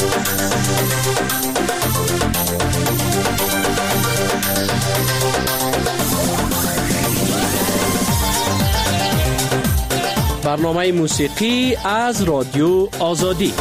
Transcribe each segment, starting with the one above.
برنامه موسیقی از رادیو آزادی.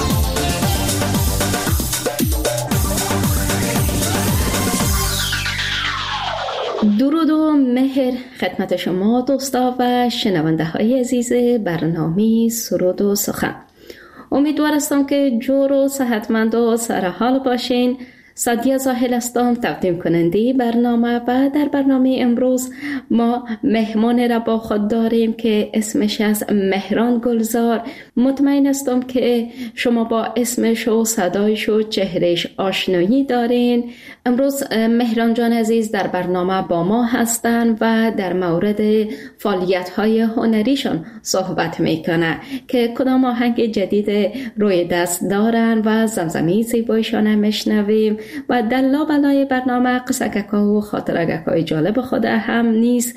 درود و مهر خدمت شما دوستا و شنونده های عزیز برنامه سرود و سخن. امیدوار هستم که جور و صحتمند و سرحال باشین. سادیا زاهل هستم، تقدیم کننده برنامه، و در برنامه امروز ما مهمان را با خود داریم که اسمش از مهران گلزار. مطمئن هستم که شما با اسمش و صدایش و چهرهش آشنایی دارین. امروز مهران جان عزیز در برنامه با ما هستن و در مورد فعالیت‌های هنریشان صحبت میکنه که کدام آهنگ جدید روی دست دارن و زمزمه زیبایشان هم میشنویم و در لابلای برنامه قصه‌گک‌ها و خاطره‌گک‌های جالب خود هم نیز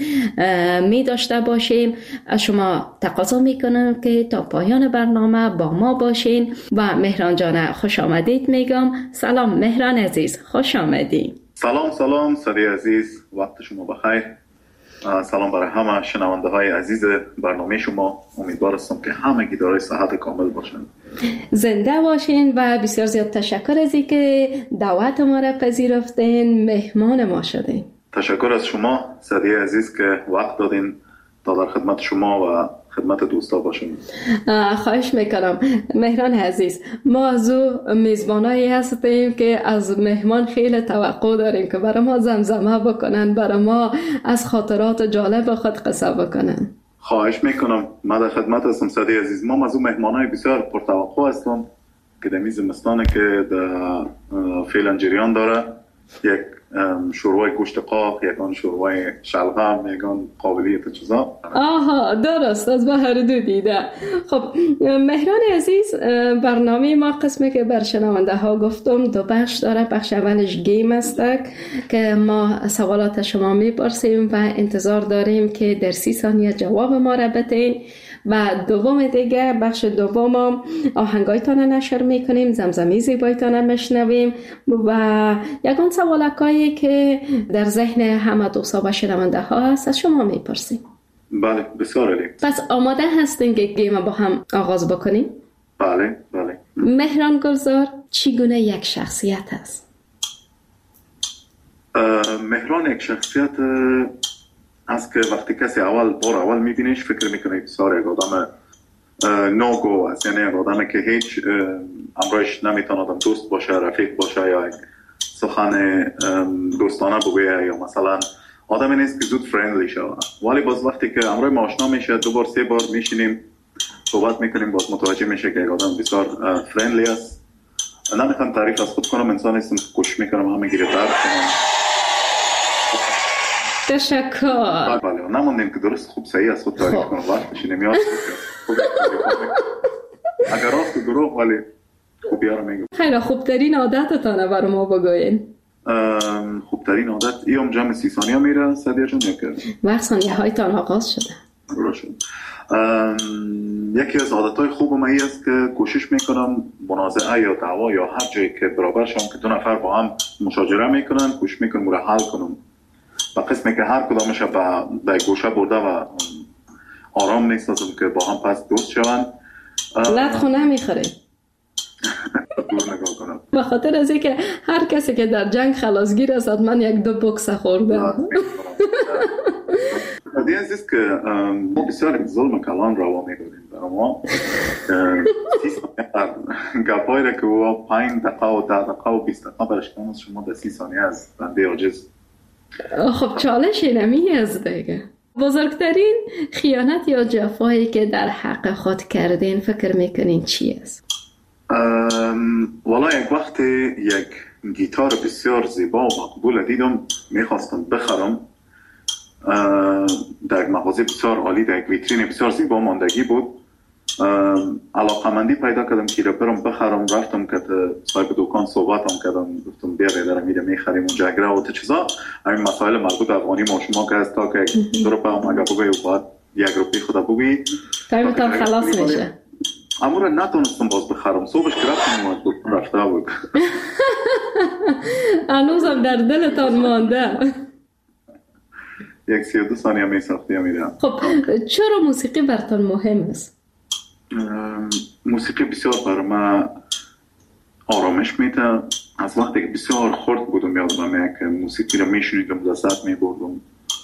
می داشته باشیم. از شما تقاضا میکنم که تا پایان برنامه با ما باشین و مهران جان خوش آمدید میگم. سلام مهران عزیز، خوش آمدید. سلام سادی عزیز، وقت شما بخیر. سلام برای همه شنونده های عزیز برنامه شما. امیدوار هستم که همگی دارای صحت کامل باشن، زنده باشین و بسیار زیاد تشکر از اینکه دعوت ما را پذیرفتین، مهمان ما شدین. تشکر از شما سادی عزیز که وقت دادین تا در خدمت شما و خدمت دوستا باشیم. خواهش میکنم مهران عزیز. ما از میزبانایی هستیم که از مهمان خیلی توقع داریم که برای ما زمزمه بکنن، برای ما از خاطرات جالب خود قصه بکنن. خواهش میکنم، من در خدمت هستم سادی عزیز. ما از مهمانای بسیار پرتوقع هستم که در زمستانه که در فعلا جریان داره. یک شوربای گوشت قاق، یکان شوربای شلغم، یکان قابلیت چیزا. آها درست، از هر دو دیده. خب مهران عزیز، برنامه ما قسمی که بر شنونده ها گفتم دو بخش داره. بخش اولش گیم است که ما سوالات شما میپرسیم و انتظار داریم که در 30 ثانیه جواب ما را بدین، و دوم دیگه بخش دوم آهنگایتان نشر میکنیم، زمزمه زیبایتان میشنویم و یکان سوالکایی که در ذهن همه دوستا و شنونده ها هست از شما میپرسیم. بله بسیار عالی. پس آماده هستین که گیم با هم آغاز بکنیم؟ بله. مهران گلزار چگونه یک شخصیت است؟ مهران یک شخصیت است که وقتی کسی اول میبینیش فکر میکنه بسیار یک آدم نوگو است، یعنی یک آدمی که هیچ امرایش نمیتونه دوست باشه، رفیق باشه یا سخن دوستانه بگویه، یا مثلا آدمی نیست که زود فرندلی شود. ولی باز وقتی که امرای ما آشنا میشه، 2 بار 3 بار میشینیم صحبت میکنیم، باز متوجه میشه که یک آدم بسیار فرندلی است. نمیخوام تعریف از خود کنم، انسان هستم که کوشش میکنم همه گیره تعریف کنم. تشکر. بله نموندیم که درست خوب صحیح از خود تعریف کنم، وقتش نمیاد. اگر راست و دروغ ولی خوبی ها رو میگم. خیلی خوبترین عادتتانه برای ما بگوین. خوبترین عادت ایام جمع 30 ثانیه میره سادیا جون، یا که وقت ثانیه هایتان آغاز شده. درست. یکی از عادتهای خوبم این است که کوشش میکنم منازعه یا دعوا یا هر جایی که برابر شم که 2 نفر با هم مشاجره میکنن، کوشش میکنم رو حل کنم. و قسمی که هر کدامش به گوشه برده و آرام نیستم که با هم پس دوست شوند. لطخو نمیخوره. به خاطر از اینکه هر کسی که در جنگ خلاصگیر است من 1-2 بوکس خورده. دیگه است که ما بسیار ظلم کلان روا می‌کنیم برای ما. گپایی را که او 5 دقیقه و 10 دقیقه و 20 دقیقه برشتن از شما در 30 ثانیه از بنده عاجز. خب چالش اینمی از دیگه. بزرگترین خیانت یا جفایی که در حق خود کردین فکر میکنین چی است؟ والا یک وقت یک گیتار بسیار زیبا و مقبول دیدم، میخواستم بخرم. در یک مغازه بسیار عالی، در یک ویترین بسیار زیبا ماندگی بود. علاقمندی پیدا کردم که برم بخرم. رفتم که صاحب دکان صحبتم کردم، گفتم بیا دارم میره میخریم اونجا گره و چیزا. همین مسائل مربوط به افغانی ما شما که از تا که 2 روپیه هم اگه بگوی و بعد 1 روپیه خود بگوی تایمتان خلاص میشه. اما رو نتونستم باز بخرم. صبحش که رفتم رفته بود. هنوزم در دلتان مانده. 32 ثانیه می ساختی میرم. خب چرا موسیقی براتون مهم است؟ موسیقی بسیار برای من آرامش میده. از وقتی که بسیار خرد بودم یادم که موسیقی رو میشنیدم لذت میبردم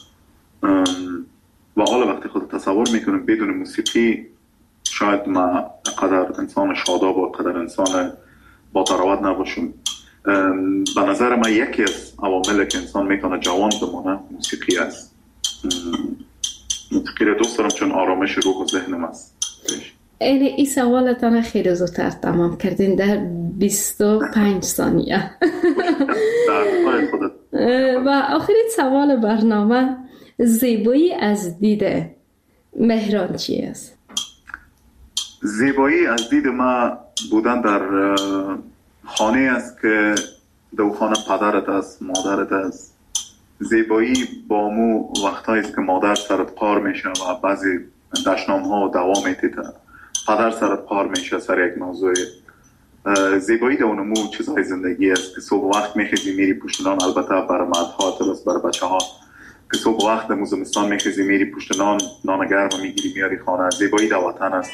و حالا وقتی خود تصور میکنم بدون موسیقی شاید من قدر انسان شاداب و قدر انسان با تراوت نباشم. به نظر من یکی از عواملی که انسان میتونه جوان بمانه موسیقی است. موسیقی رو دوست دارم چون آرامش روح و ذهنم است. این سوالتان خیلی زودتر تمام کردین در 25 ثانیه. و آخرین سوال برنامه، زیبایی از دید مهران چی است؟ زیبایی از دید ما بودن در خانه است که دو خانه پدرت است، مادرت است. زیبایی با مو وقتایی است که مادر سرت پار میشه و بعضی دشنام ها دوام میتیده، پدر سرت پار میشه سر یک موضوع. زیبایی در اونمو چیزهای زندگی است که صبح وقت میخیزی میری پشتنان، البته برای مردها درست برای بچه ها که صبح وقت در زمستان میخیزی میری پشتنان، نان گرم میگیری میاری خانه. زیبایی در وطن است.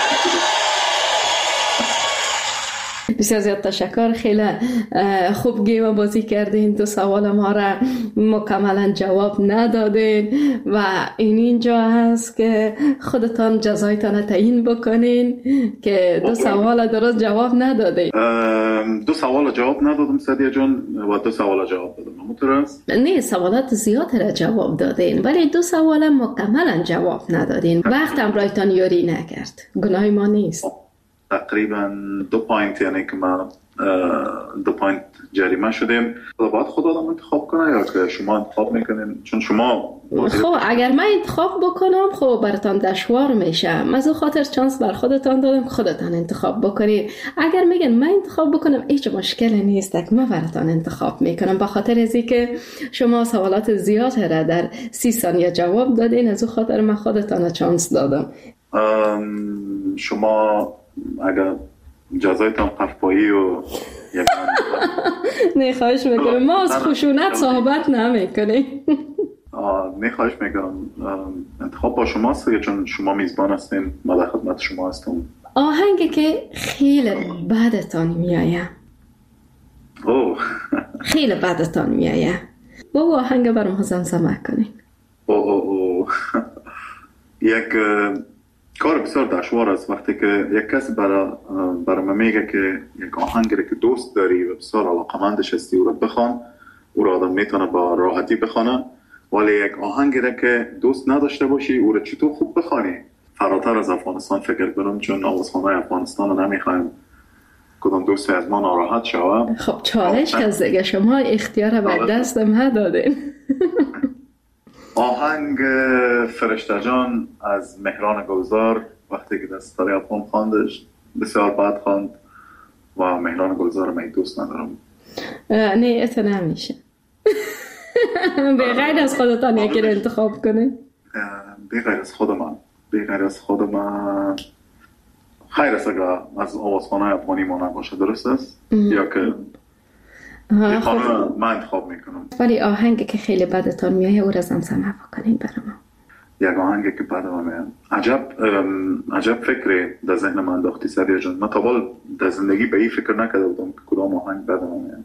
بسیار زیاد تشکر. خیلی خوب گیم بازی کردین. دو سوال ما را مکملا جواب ندادین و اینجا هست که خودتان جزایتان تعیین بکنین که دو سوال درست جواب ندادین. دو سوال جواب ندادم سدیه جان و دو سوال جواب دادم. همونطورست؟ نه، سوالات زیاد را جواب دادین ولی دو سوال مکملا جواب ندادین. وقت هم رایتان یاری نکرد. گناه ما نیست. تقریبا 2 پوینت، یعنی که ما 2 پوینت جریمه شدیم. باید خود آدم انتخاب کنه یا که شما انتخاب میکنین؟ چون شما خب اگر من انتخاب بکنم خب براتان دشوار میشه. از اون خاطر چانس بر خودتان دادم که خودتان انتخاب بکنید. اگر میگن من انتخاب بکنم هیچ مشکلی نیست که من براتان انتخاب میکنم. به خاطر از اینکه شما سوالات زیاد را در 30 ثانیه جواب دادین، از اون خاطر من خودتان چانس دادم. شما اگر جزایتان قفایی و نه خواهش میکنم، ما از خشونت صحبت نمیکنیم. نه خواهش میکنم، انتخاب با شماست چون شما میزبان هستین، من در خدمت شما هستم. آهنگی که خیلی بدتان میایه. اوه خیلی بدتان میایه. با آهنگ برام زمزمه کنین. اوه یک کار بسیار دشوار است وقتی که یک کس برای من میگه که یک آهنگی که دوست داری و بسیار علاقمندش هستی او را بخوان. او را آدم میتونه با راحتی بخونه، ولی یک آهنگی که دوست نداشته باشی او را چطور خوب بخوانی؟ فراتر از افغانستان فکر کنم، چون آوازخوان‌های افغانستان رو نمیخوایم کدام دوستی از ما ناراحت شود. خب چالش هست دیگه، شما اختیار بر دست ما دادین. آهنگ فرشته جان از مهران گلزار وقتی که دستاری افغان خواندش بسیار بد خواند و مهران گلزار من دوست ندارم. نه ات نمیشه. به غیر از خودتان یکی رو انتخاب کنید. به غیر از خود من خیر است اگر از آوازخوان‌های افغانی ما نباشه، درست است؟ یا که من انتخاب میکنم. ولی آهنگی که خیلی بدتان میایه او را زمزمه بکنین برای ما. یک آهنگی که بدم میاد. عجب فکری در ذهن من انداختی سریع جان. من تا حال در زندگی به این فکر نکرده بودم که کدام آهنگ بدم میاد.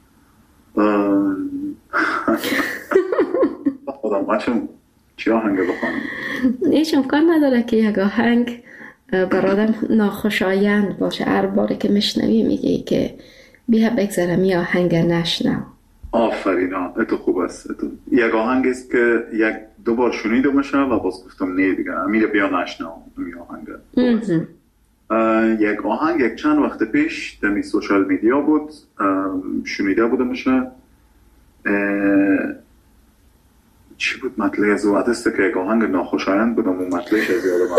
خودم بچم چی آهنگ بخوانم؟ هیچ امکان نداره که یک آهنگ بر آدم ناخوشایند باشه. هر باری که میشنوی میگی که بیا بگذارم یه آهنگ نشنو. آفرین، اتو خوب است. یک آهنگ است که یک دو بار شنیده میشه و باز گفتم نه دیگه امیر بیا نشنو این آهنگ. یک آهنگ یک چند وقت پیش در سوشال میدیا بود، شنیده بوده میشه. چی بود مطلع از او عدسته که یک آهنگ ناخوشایند بودم و مطلعش از یادم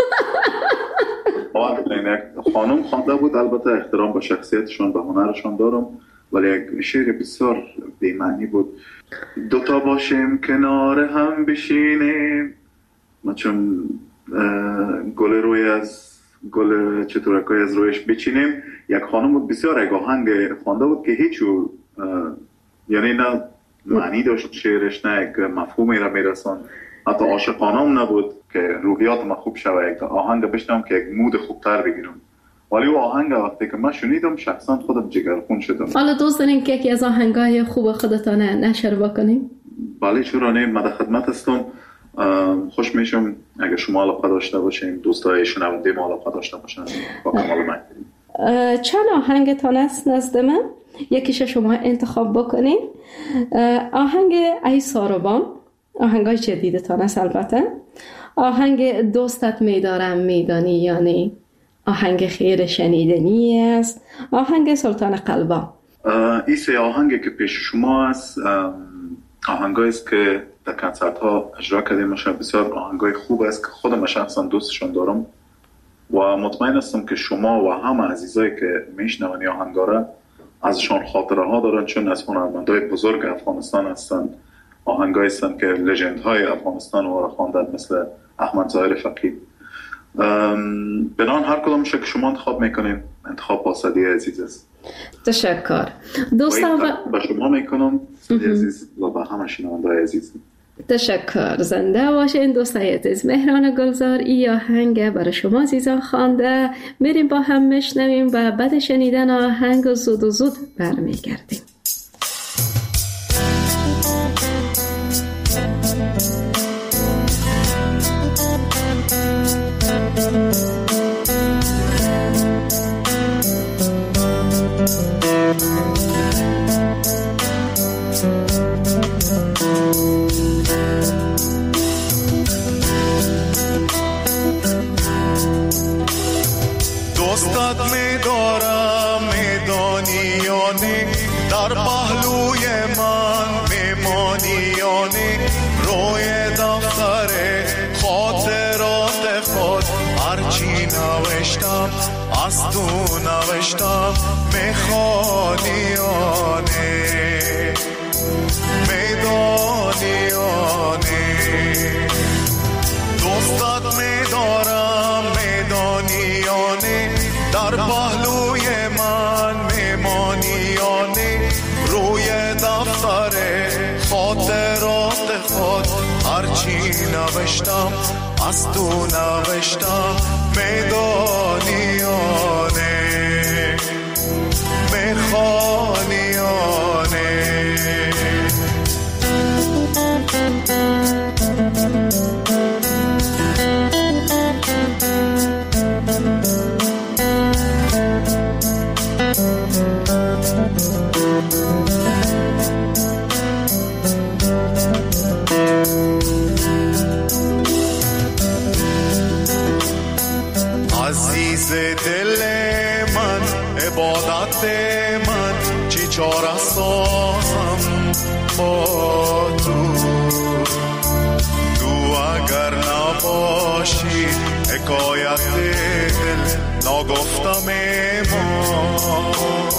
خانم خوانده بود. البته احترام به شخصیتشون به هنرشون دارم، ولی یک شعر بسیار بی‌معنی بود. دوتا باشیم کنار هم بشینیم، ما چون گل روی از گل چطورکای از رویش بچینیم. یک خانم بود بسیار یک آهنگ خوانده بود که هیچ یعنی نه معنی داشت شعرش، نه یک مفهومی را میرسان، حتی عاشقانه هم نبود که روحیات ما خوب شوه. یک آهنگ بشنم که یک مود خوبتر بگیرم، ولی او آهنگ وقتی که من شنیدم شخصا خودم جگرخون شدم. حالا دوست دارین که یکی از آهنگای خوب خودتان نشر بکنیم؟ بله چرا نه، من در خدمت هستم. خوش میشم اگر شما علاقه داشته باشین، دوستای شنونده ما علاقه داشته باشن با کمال من. چند آهنگتان است نزد من؟ یکیش شما انتخاب بکنین. آهنگ ای ساروبان، آهنگای جدیدتان است البته. آهنگ دوستت میدارم میدانی یعنی آهنگ خیر شنیدنی است. آهنگ سلطان قلبا. این سه آهنگی که پیش شما است آهنگایی است که در کنسرت ها اجرا کردیم. بسیار آهنگای خوب است که خودم شخصا دوستشون دارم و مطمئن هستم که شما و همه عزیزایی که میشنون این آهنگا را ازشان خاطره ها دارن، چون از هنرمندای بزرگ افغانستان هستند. آهنگایی هستند که لژند های افغانستان رو خواندن، مثل احمد ظاهر فقیه. بنان هر کدومش که شما انتخاب میکنین انتخاب باسدی عزیز است. تشکر دوستان با شما میکنم عزیز و با همه شنونده‌های عزیز. تشکر. زنده باشین دوستای عزیز. مهران گلزار ای آهنگ برای شما عزیزان خوانده. میریم با هم میشنویم و بعد شنیدن آهنگ زود و زود برمیگردیم. دوستت میدارم میدانی یا نه، در پهلوی من میمانی یا نه، روی دفتر خاطرات خود هرچی نوشتم از تو نوشتم، میخوانی یا نه میدانی یا نه. دوستت میدارم میدانی یا نه، در پهلوی من میمانی یا نه، روی دفتر خاطرات خود هرچی نوشتم از تو نوشتم، میدانی یا نه میخوانی یا نه. عزیز دل من عبادت من چی چاره سازم با تو اگر نباشی حکایت دل نگفتم ایمان.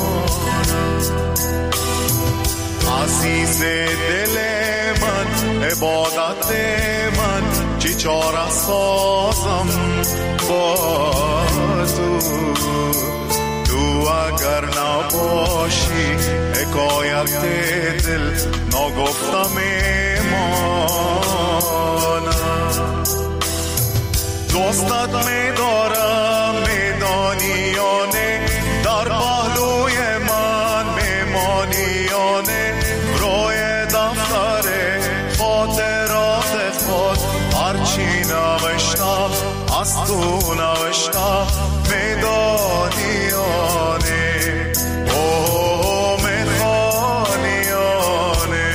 عزیز دل من عبادت من چی چاره سازم با تو اگر نباشی حکایت دل نگفتم ایمانم. دوستت میدارم میدانی یا نه، در پهلوی من میمانی یا نه، روی دفتر خاطرات خود هرچی نوشتم از تو نوشتم، میدانی یا نه او میخوانی یا نه.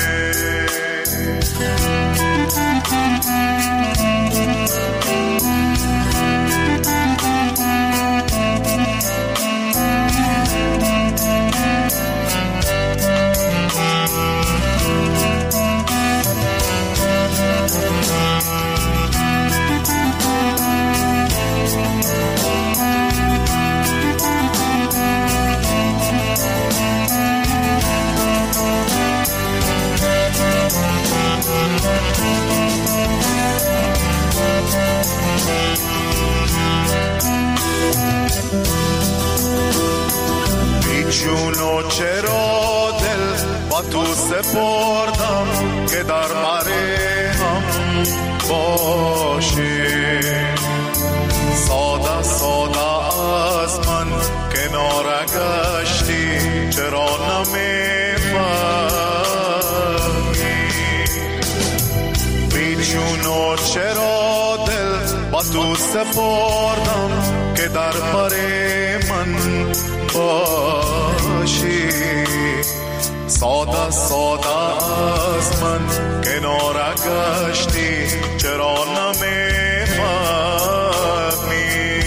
چرا دل با تو سپردم که در بره هم باشی. ساده ساده از من کنار گشتی، چرا نمیفهمی؟ بیچونو چرا دل با تو سپردم که در بره من باشی. ساده ساده از من کنار گشتی، چرا نمیفهمی؟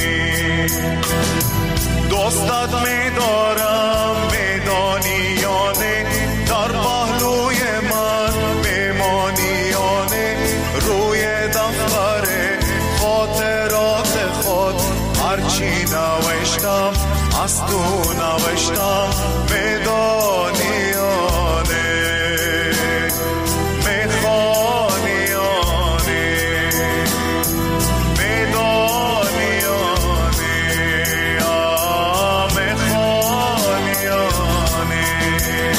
دوستت میدارم میدانی یا نه، در پهلوی من میمانی یا نه، روی دفتر خاطرات خود هرچی نوشتم از تو نوشتم، میدانی یا نه، میخوانی یا نه، میدانی یا نه، میخوانی یا نه.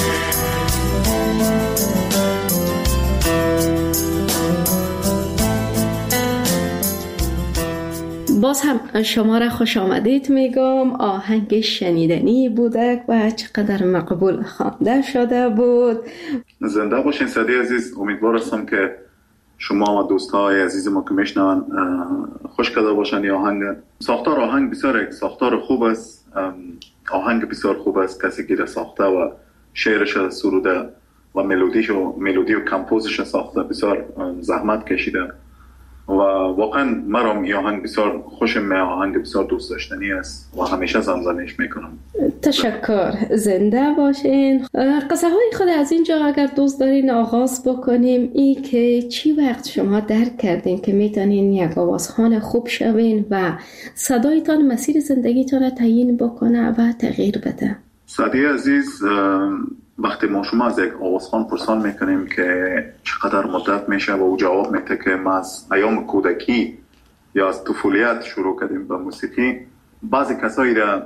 باز هم شما را خوش آمدید میگم. آهنگ شنیدنی بوده و چقدر مقبول خوانده شده بود. زنده باشین سعدی عزیز. امیدوار هستم که شما و دوستای عزیز ما که میشنون خوش کرده باشن. این آهنگ ساختار آهنگ بسیار یک ساختار خوب است، آهنگ بسیار خوب است. کسی که ساخته و شعرش سروده و ملودی و کمپوزش ساخته بسیار زحمت کشیده و واقعا مرام این آهنگ بسیار خوشم، آهنگ بسیار دوست داشتنی است و همیشه زمزمه‌اش میکنم. تشکر. زنده باشین. قصه های خود از اینجا اگر دوست دارین آغاز بکنیم، این که چی وقت شما درک کردین که میتونین یک آوازخوان خوب شوین و صدایتان مسیر زندگیتان را تعیین بکنه و تغییر بده؟ سعدی عزیز، وقتی ما شما از یک آوازخوان پرسان میکنیم که چقدر مدت میشه و او جواب میده که ما از ایام کودکی یا از طفولیت شروع کردیم به موسیقی، بعضی کسایی را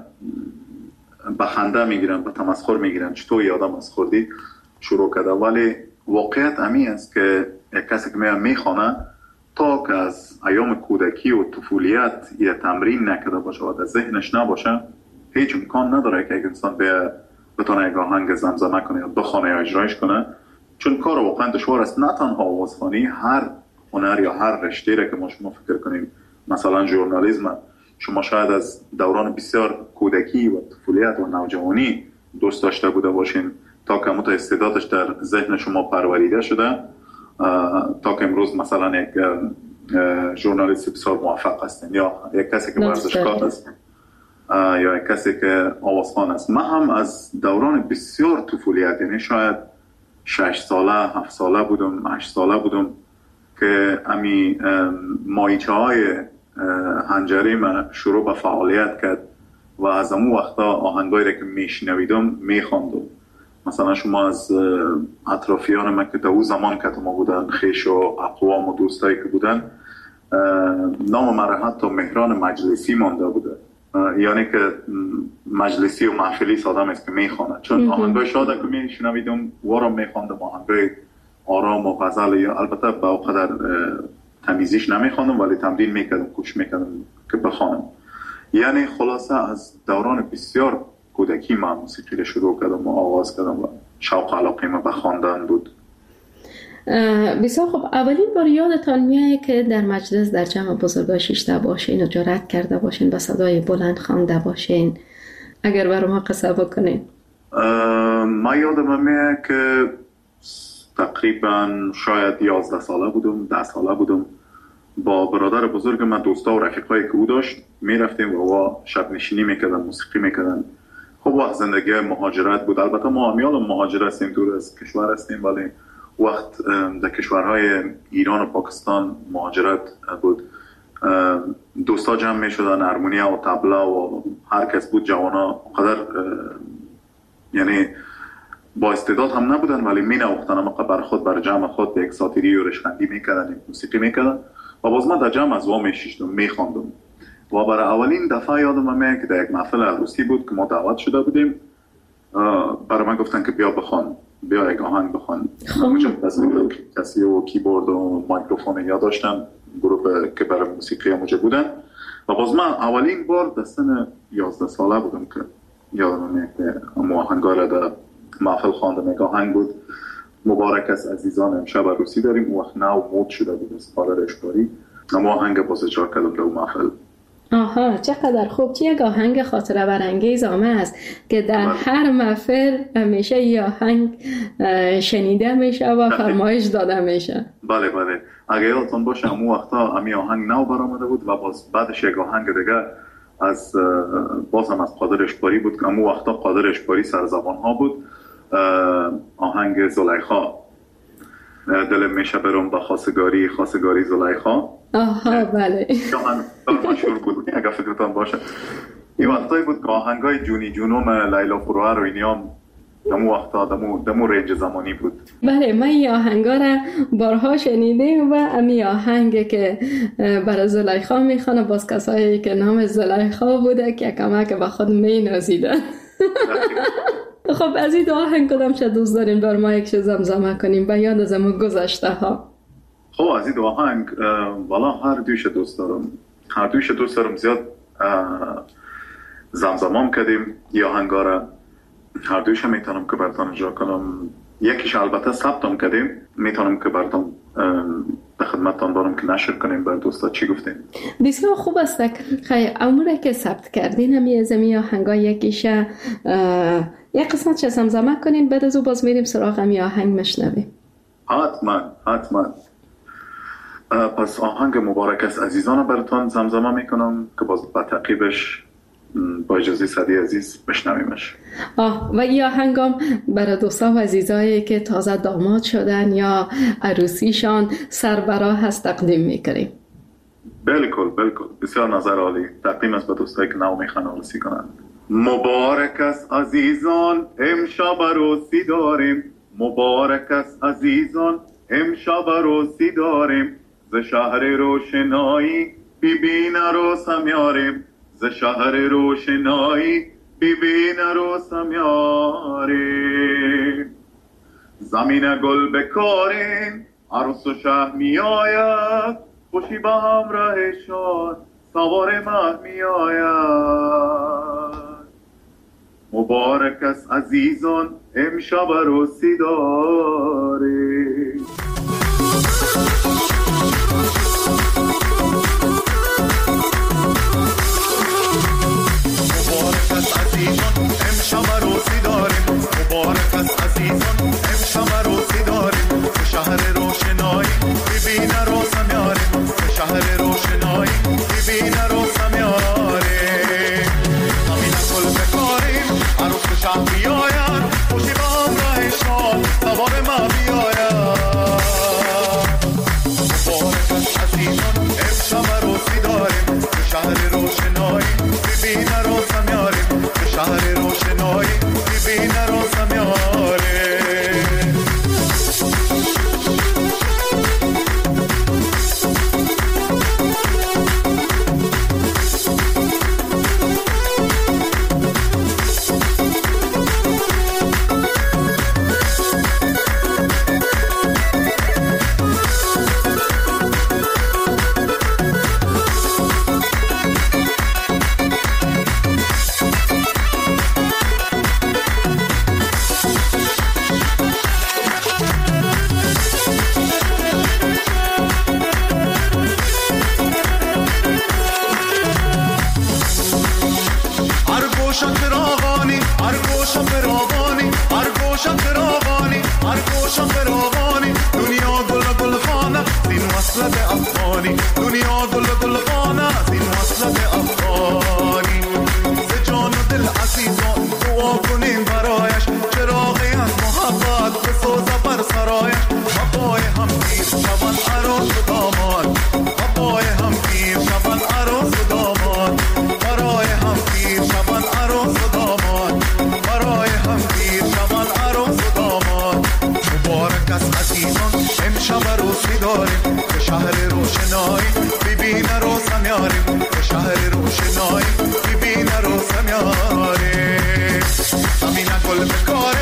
به خنده میگیرن، به تمسخر میگیرن، چطور یادم از خوردی شروع کرده. ولی واقعیت امی است که یک کسی که میخوانه تا که از ایام کودکی و طفولیت یه تمرین نکرده باشه و در ذهنش نباشه، هیچ امکان نداره که یک انسان بتونه یک آهنگ زمزمه کنه یا بخونه یا اجرایش کنه، چون کار واقعا دشوار است. نه تنها آوازخوانی، هر هنر یا هر رشته را که ما شما فکر کنیم، مثلا ژورنالیسم، شما شاید از دوران بسیار کودکی و طفولیت و نوجوانی دوست داشته بوده باشین تا که مت استعدادش در ذهن شما پروریده شده تا که امروز مثلا یک ژورنالیست بسیار موفق هستین یا یک کسی که ورزشکار است یا یک کسی که آوازخوان است. من هم از دوران بسیار طفولیت، یعنی شاید 6 ساله 7 ساله بودم 8 ساله بودم که امی مایچه های هنجری من شروع به فعالیت کرد و از امو وقتا آهنگایی را که میشنویدم میخواندم. مثلا شما از اطرافیان من که در اون زمان که ما بودن، خیش و اقوام و دوستایی که بودن، نام من حتی مهران مجلسی مانده بوده، یعنی که مجلسی و محفلی سادم است که میخوانه، چون آهنگای شاده که میشنویدم وارم میخواندم، آهنگای آرام و غزل، یا البته با قدر تمیزیش نمیخواندم ولی تمرین میکردم، کوشش میکردم که بخوانم. یعنی خلاصه از دوران بسیار کودکی من موسیقی رو شروع کردم و آغاز کردم و شوق علاقه من به خواندن بود. بسیار خوب. اولین بار یادتان میاد که در مجلس در جمع بزرگا شیشته باشین و جرأت کرده باشین به صدای بلند خوانده باشین؟ اگر برای ما قصه بکنین. من یادم میاد که تقریبا شاید 11 ساله بودم، 10 ساله بودم، با برادر بزرگ من، دوستا و رفیقایی که او داشت، میرفتیم و شب نشینی میکردن، موسیقی میکردن. خب وقت زندگی مهاجرت بود، البته ما همیال مهاجر هستیم، دور از کشور هستیم، ولی وقت در کشورهای ایران و پاکستان مهاجرت بود. دوستا جمع میشدن، هارمونیا و طبله و هر کس بود، جوانا قدر یعنی با استعداد هم نبودن ولی می نواختن، اما بر خود بر جمع خود یک ساتیری و رشخندی میکردن، موسیقی میکردن و باز من در جمع از وا میشیشتم، میخواندم. و برای اولین دفعه یادم میاد که در یک محفل عروسی بود که ما دعوت شده بودیم برای من گفتن که بیا یک آهنگ بخوان. کسی و کیبورد و میکروفون یا داشتن، گروه که برای موسیقی موجه بودن. و باز من اولین بار در سن 11 ساله بودم که یادم که آهنگا را در محفل خواندم. یک آهنگ بود مبارک است عزیزان امشب عروسی داریم. وقت نو مود شده بود از پادر اشکاری. اما آهنگ باز اجرا کردم در محفل. آها، چقدر خوب. چه یک آهنگ خاطره برانگیز است که در هر محفل همیشه یه آهنگ شنیده میشه و فرمایش داده میشه. بله بله، اگه یادتون باشه اون وقتا امی آهنگ نو برآمده بود و باز بعدش یک آهنگ دیگه از بازم از قادر اشکاری بود که اون وقتا قادر اشکاری سرزبان ها بود. آهنگ زلیخا، دل میشه برم با خواستگاری زلیخا. آها بله، مشهور بود اگه فکرتان باشه. این وقتایی بود که آهنگای جونی جونوم لیلا فروهر و اینیام دمو وقتا دمو رنج زمانی بود. بله، من این آهنگا را بارها شنیدم و امی آهنگ که برای زلیخا میخوانه باز کسایی که نام زلیخا بوده که کمک به خود می نازیدن. خب از این دو آهنگ کدام چه دوست داریم بر ما یک زمزمه کنیم و یاد از ما گذشته ها؟ خب از این دو آهنگ والا هر دویش دوست دارم. زیاد زمزمام کردیم یا آهنگا را، هر دویش میتونم که براتون اجرا کنم. یکیش البته ثبتم کردیم، میتونم که براتون به خدمتتان دارم که نشر کنیم بر دوستا. چی گفتین؟ بسیار خوب است. خیلی اموره که ثبت کردین همی از می آهنگا یکیش یک قسمت چه زمزمه کنین، بعد از او باز میریم سراغ می آهنگ مشنویم. حتما. پس آهنگ مبارک است عزیزان براتون زمزمه میکنم که باز با تعقیبش با اجازه سعدی عزیز بشنویمش. و این آهنگم برای دوستا و عزیزایی که تازه داماد شدن یا عروسیشان سربراه هست تقدیم میکنیم. بالکل بسیار نظر عالی. تقدیم است به دوستایی که نو میخوان عروسی کنن. مبارک است عزیزان امشب عروسی داریم. مبارک است عزیزان امشب عروسی داریم. ز شهر روشنایی ببین عروسم یاریم. ز شهر روشنایی ببین عروسم یاریم. زمین گل بکاریم عروس و شه می آید. خوشی به همراهشان سوار مه می آید. مبارک است عزیزان امشب عروسی داریم. مبارک است عزیزان امشب عروسی داریم. مبارک است عزیزان امشب عروسی داریم. شهر روشنایی ببین عروسم یاریم. شهر روشنایی ببین عروسم یاریم. زمین گل بکاریم عروس و شه بیاید. خوشی به همراهشان سوار مه بیاید. مبارک است عزیزان امشب عروسی داریم. شهر روشنایی ببین عروسم یاریم. شهر روشنایی ببین عروسم یاریم. دنیا گل گل خانه این وصلت افغانی. ز جان و دل عزیزان دعا کنیم برایش. چراغی از محبت بسوزه بر سرایش. وفای هم پیر شبن عروس و داماد. وفای هم پیر شبن عروس و داماد. برای هم پیر شبن عروس و داماد. برای هم پیر شبن عروس و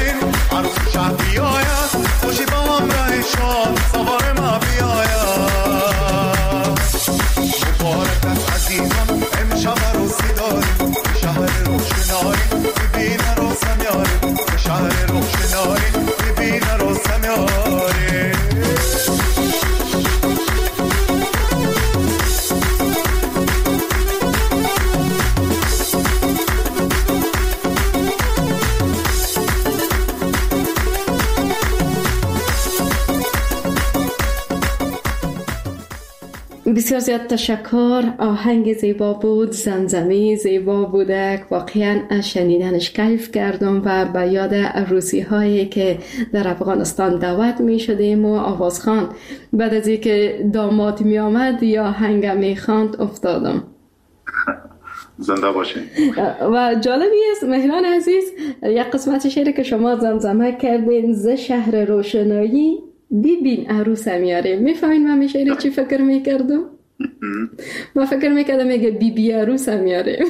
داریم عروس شهر بیاید خوشی با هم رهشان سوار ما بیاید مبارک از عزیزان امشب عروسی داریم شهر روشنایی ببین عروسم یاریم شهر روشنایی ببین عروسم یاریم بسیار زیاد تشکر. آهنگ زیبا بود، زمزمه زیبا بودک. واقعا از شنیدنش کیف کردم و به یاد عروسی هایی که در افغانستان دعوت می شدیم و آوازخوان بعد از اینکه داماد می آمد یا آهنگ می خواند افتادم. زنده باشین. و جالبی است مهران عزیز، یک قسمت شعری که شما زمزمه کردین، ز شهر روشنایی ببین عروسم یاره. میفهمین من شعری چی فکر میکردم؟ من فکر میکردم میگه بی عروسم یاره.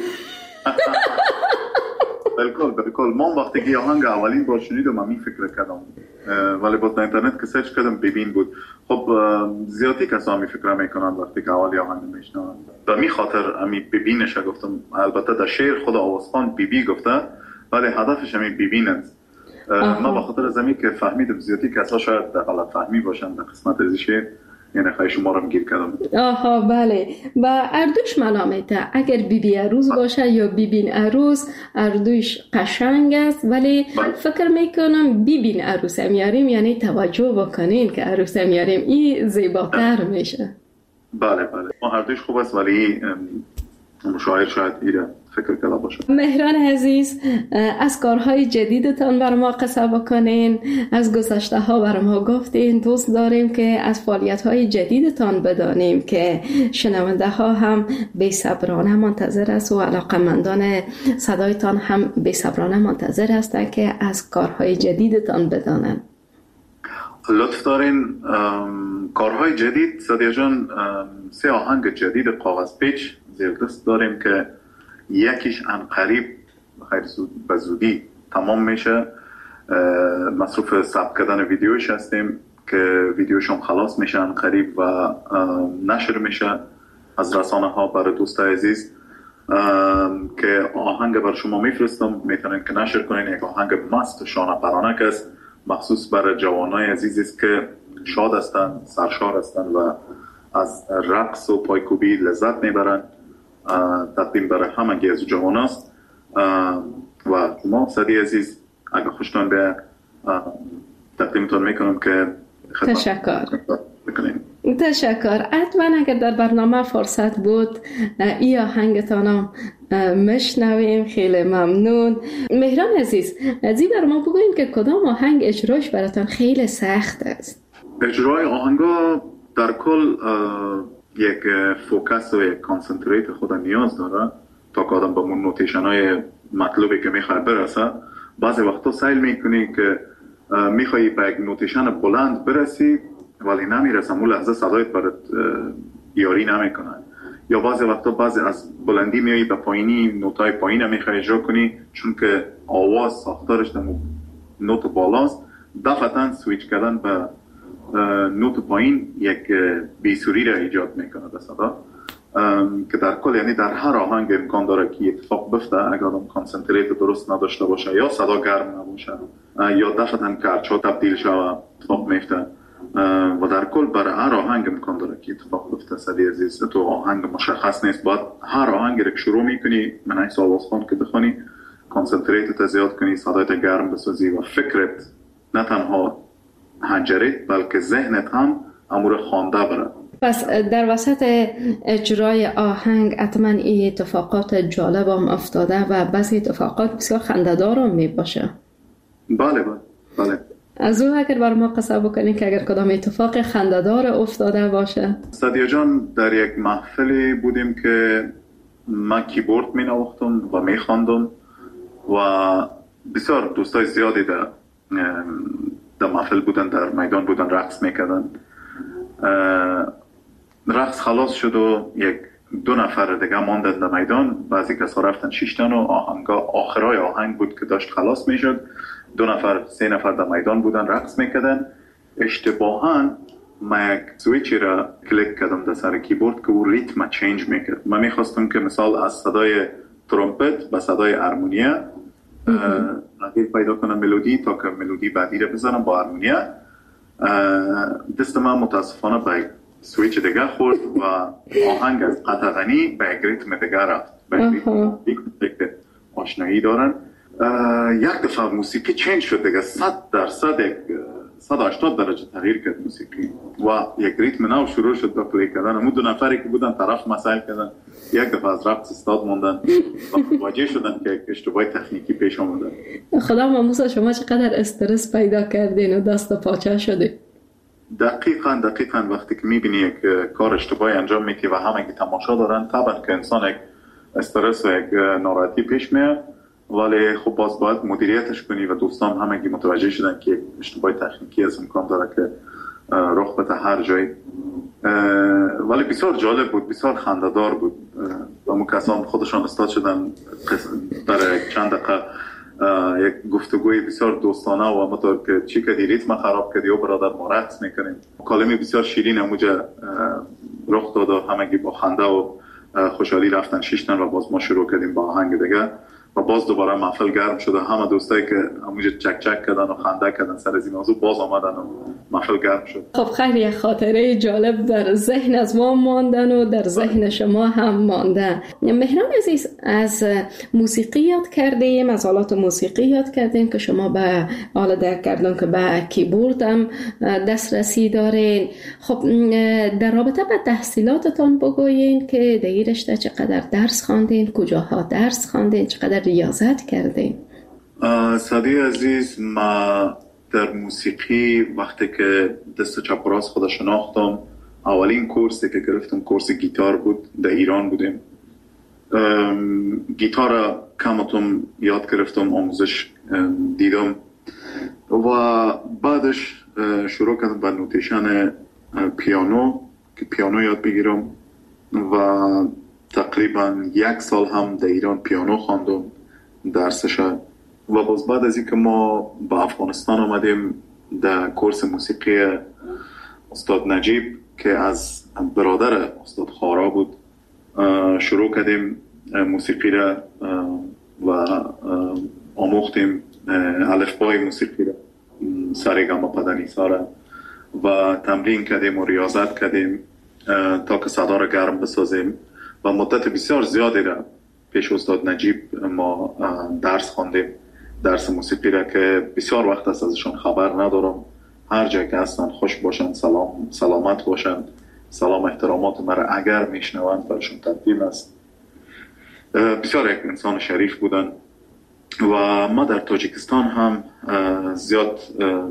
بالکل من وقتی که آهنگ اولین بار شنیدم من فکر کردم، ولی باز در اینترنت که سرچ کردم ببین بود. خب زیادی کسا می فکر میکنن وقتی که اولی آهنگ میشنون. به می خاطر امی ببینش گفتم. البته در شعر خود آوازخوان بی گفته، ولی هدفش امی ببین است. من به خاطر زمین که فهمیدم زیادی کسا شاید غلط فهمی باشن در قسمت از شعر، یعنی خواهی شما رو میگیر کردم. آها بله. و اردوش ملامته، اگر بی عروس باشه یا ببین عروس، اردوش قشنگ است، ولی فکر میکنم ببین عروسم یاریم یعنی توجه بکنین که عروسم یاریم، این زیباتر میشه. بله ما اردوش خوب است، ولی مشاعر شاید ایره فکر کرده باشه. مهران عزیز، از کارهای جدیدتان بر ما قصه بکنین، از گذشته ها بر ما گفتین. دوست داریم که از فعالیت های جدیدتان بدانیم که شنونده ها هم بی‌صبرانه منتظر است و علاقمندان صدایتان هم بی‌صبرانه منتظر هستند که از کارهای جدیدتان بدانن. لطف دارین. کارهای جدید سادیا جان، 3 آهنگ جدید کاغذ پیچ زیر دست داریم که یکیش ان قریب خیلی به زودی تمام میشه. مصروف ثبت کردن ویدیوش هستیم که ویدیوش هم خلاص میشه ان قریب و نشر میشه از رسانه ها برای دوستای عزیز. که آهنگ بر شما میفرستم، میتونین که نشر کنین. یک آهنگ مست شانه پرانک است، مخصوص برای جوانای عزیز است که شاد هستند، سرشار هستند و از رقص و پایکوبی لذت میبرند. تقدیم برای همه از جوان است و شما صدی عزیز اگر خوشتان به تقدیمتان میکنم که تشکر. حتما اگر در برنامه فرصت بود ای آهنگتان مشنویم. خیلی ممنون. مهران عزیز، از این بر ما بگویم که کدام آهنگ اجراش براتان خیلی سخت است؟ اجرای آهنگا در کل یک فوکس و یک کانسنتریت خود نیاز داره تا که آدم به اون نوتیشن های مطلوبی که میخوای برسه. بعضی وقتا سیل میکنی که میخوایی به یک نوتیشن بلند برسی ولی نمیرسه، اون لحظه صدایت برات یاری نمیکنه. یا بعضی وقتا بعضی از بلندی میایی به پایینی، نوتای پایین میخوای اجرا کنی چون که آواز ساختارش در نوت بالاست. دفعتا سویچ کردن به نوت پایین یک بیسوری را ایجاد میکنه به صدا، که در کل یعنی در هر آهنگ امکان داره که اتفاق بفته اگر آدم کانسنتریت درست نداشته باشه، یا صدا گرم نباشه یا دفعتا کرچا تبدیل شوه اتفاق میفته. و در کل برای هر آهنگ امکان داره که اتفاق بفته. صدی عزیز تو آهنگ مشخص نیست، باید هر آهنگ رو شروع میکنی من ایسا آوازخوان که بخونی کانسنتریت زیاد کنی، صدایت گرم بسازی و فکرت نه تنها هنجره بلکه ذهنت هم امور خوانده بره. پس در وسط اجرای آهنگ حتما این اتفاقات جالب هم افتاده و بعضی اتفاقات بسیار خنده‌دار هم می باشه. بله. از او اگر بر ما قصه بکنید که اگر کدام اتفاق خنده‌دار افتاده باشه؟ صدیا جان، در یک محفلی بودیم که من کیبورد می نواختم و می خواندم و بسیار دوستای زیادی در محفل بودن، در میدان بودن، رقص میکردن. رقص خلاص شد و 1-2 نفر دیگه ماندن در میدان. بعضی کسا رفتن شیشتن و آخرای آهنگ بود که داشت خلاص میشد 2 نفر 3 نفر در میدان بودن رقص میکردن. اشتباهاً من یک سویچی را کلیک کردم در سر کیبورد که او ریتم چینج میکرد. من میخواستم که مثال از صدای ترومپت به صدای هارمونیا تغییر پیدا کنم ملودی تا که ملودی بعدی را بزنم با هارمونیا. دست من متاسفانه به سویچ دیگه خورد و آهنگ از قطع غنی به یک ریتم دیگه رفت، به یک ریتم که آشنایی دارن. یک دفعه موسیقی چینج شد دیگه، 180 درجه تغییر کرد موسیقی و یک ریتم نو شروع شد به پلی کردن. همون 2 نفری که بودن طرف مسائل کردن، یک دفعه از رقص استاد موندن و مواجه شدن که اشتباه تکنیکی پیش آمده. خدا ماموسا شما چقدر استرس پیدا کردین و دست و پاچه شده؟ دقیقاً وقتی که میبینی یک کار اشتباهی انجام میدی و همه که تماشا دارن، طبعا که انسان یک استرس و یک ناراحتی پیش میاد، ولی خب باز باید مدیریتش کنی و دوستان همگی متوجه شدن که اشتباه تکنیکی از امکان داره که رخ بده هر جایی. ولی بسیار جالب بود، بسیار خنده‌دار بود و اون کسان خودشان استاد شدن برای چند دقیقه یک گفتگوی بسیار دوستانه و مطور که چی کردی ریتم خراب کردی و برادر ما رقص میکنیم. کلمه بسیار شیرین اموجه رخ داد و همگی با خنده و خوشحالی رفتن شیشتن و باز ما شروع کردیم با آهنگ دیگه و باز دوباره محفل گرم شده. همه دوستایی که همونجا چک کردن و خنده کردن سر از این موضوع باز آمدن و محفل گرم شد. خب خیلی یک خاطره جالب در ذهن از ما ماندن و در ذهن شما هم مانده. مهران عزیز، از موسیقی یاد کردیم، از آلات موسیقی یاد کردیم که شما به آلات درک کردن که به کیبورد هم دسترسی دارین. خب در رابطه با تحصیلاتتان بگوین که در این رشته چقدر درس خواندین، کجاها درس خواندین، چقدر ریاضت کردین؟ سعدی عزیز، ما در موسیقی وقتی که دست چپ و راست خود شناختم، اولین کورسی که گرفتم کورس گیتار بود. در ایران بودیم، گیتار کمتم یاد گرفتم، آموزش دیدم و بعدش شروع کردم به نوتیشن پیانو که پیانو یاد بگیرم و تقریبا 1 سال هم در ایران پیانو خواندم درسش. و باز بعد از اینکه ما به افغانستان آمدیم در کورس موسیقی استاد نجیب که از برادر استاد خارا بود شروع کردیم موسیقی را و آموختیم الفبای موسیقی را، سارگاما پدنیسا را و تمرین کردیم و ریاضت کردیم تا که صدا را گرم بسازیم و مدت بسیار زیادی را پیش استاد نجیب ما درس خواندیم، درس موسیقی را که بسیار وقت است ازشون خبر ندارم. هر جای که هستن خوش باشند، سلامت باشند، سلام احترامات مرا اگر میشنوند برشون تقدیم است. بسیار یک انسان شریف بودن و ما در تاجیکستان هم زیاد